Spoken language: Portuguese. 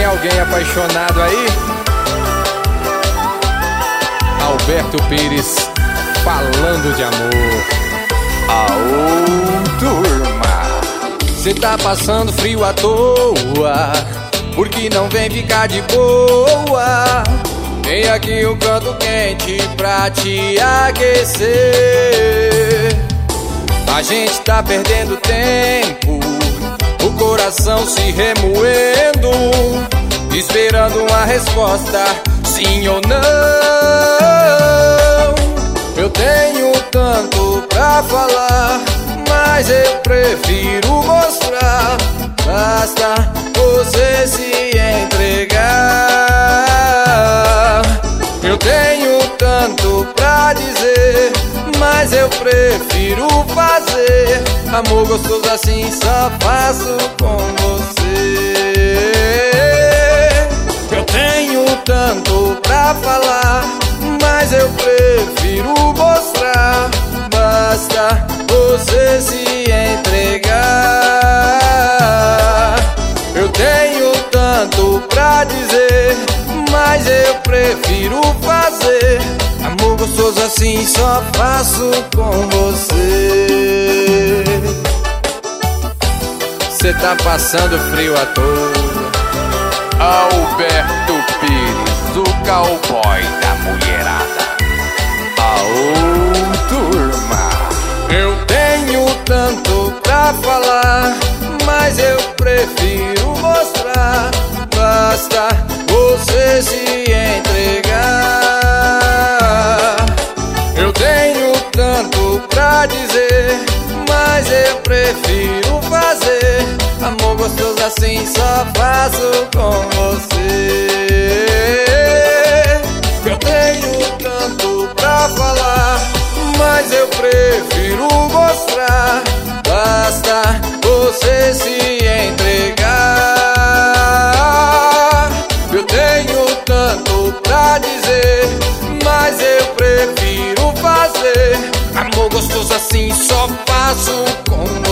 alguém apaixonado aí? Alberto Pires falando de amor. Aô, turma, Cê tá passando frio à toa, porque não vem ficar de boa. Tem aqui um canto quente pra te aquecer. A gente tá perdendo tempo, o coração se remoendo, esperando uma resposta, sim ou não. Eu tenho tanto pra falar, mas eu prefiro mostrar. Basta você se entregar. Eu tenho tanto pra dizer, mas eu prefiro fazer. Amor gostoso assim só faço com você. Eu tenho tanto pra falar, mas eu prefiro mostrar. Basta você se entregar. Eu tenho tanto pra dizer, mas eu prefiro fazer. Amor gostoso assim só faço com você. Cê tá passando frio à toa. Alberto Pires, o cowboy da mulherada. Aô, turma, Eu tenho tanto pra falar, mas eu prefiro mostrar. Basta você se entregar. Eu tenho tanto pra dizer, mas eu prefiro fazer. Amor gostoso assim só faço com você. Eu tenho tanto pra falar, mas eu prefiro mostrar. Basta você se entregar. Eu tenho tanto pra dizer, mas eu prefiro fazer. Amor gostoso assim só faço com